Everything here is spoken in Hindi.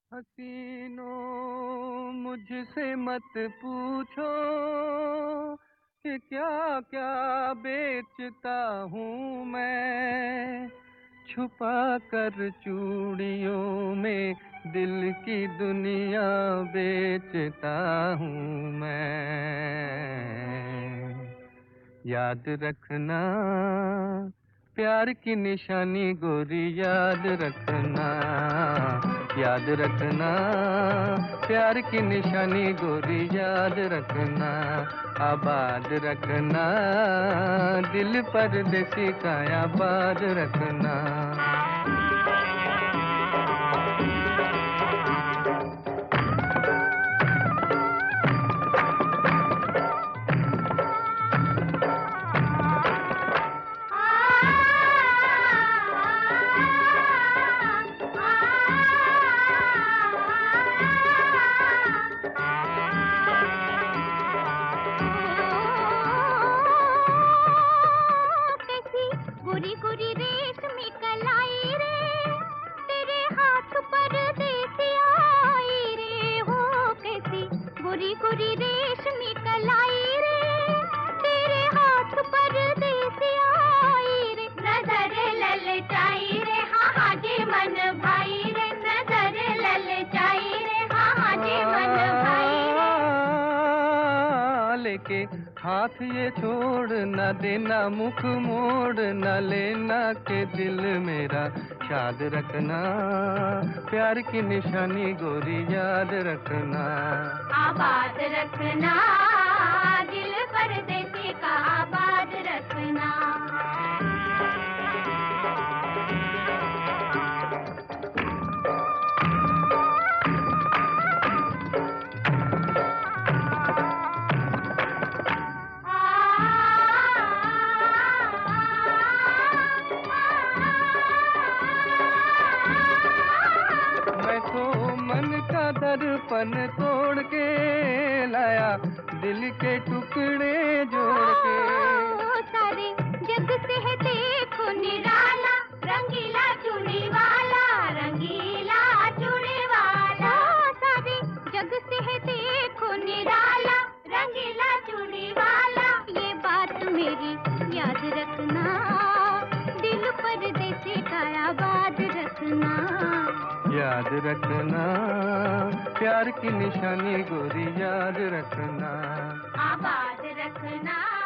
हसीनों मुझसे मत पूछो कि क्या क्या बेचता हूँ मैं। छुपा कर चूड़ियों में दिल की दुनिया बेचता हूँ मैं। याद रखना प्यार की निशानी गोरी, याद रखना। याद रखना प्यार की निशानी गोरी, याद रखना। आबाद रखना दिल परदेसी का, आबाद रखना। गोरी गोरी रेशमी कलाई रे, तेरे हाथ पर देसी आई रे। हो कैसी गोरी गोरी रेशमी कलाई रे, तेरे हाथ पर देसी आई रे। नजर ललचाई रे, हाँ हाँ जी मन भाई रे। नजर ललचाई रे, हाँ हाँ जी मन भाई रे। लेके हाथ ये छोड़ न देना, मुख मोड़ न लेना के दिल मेरा शाद रखना। प्यार की निशानी गोरी, याद रखना। आबाद रखना दिल परदेसी का, आबाद रखना। मैं तो मन का दर्पण तोड़ के लाया, दिल के टुकड़े जोड़ के। सारे जग से है देखो निराला, रंगीला चूड़ी वाला, रंगीला चूड़ी वाला। सारे जग से है देखो निराला, रंगीला चूड़ी वाला। ये बात मेरी याद रखना, दिल परदेसी का आबाद रखना। याद रखना प्यार की निशानी गोरी, याद रखना। आबाद रखना।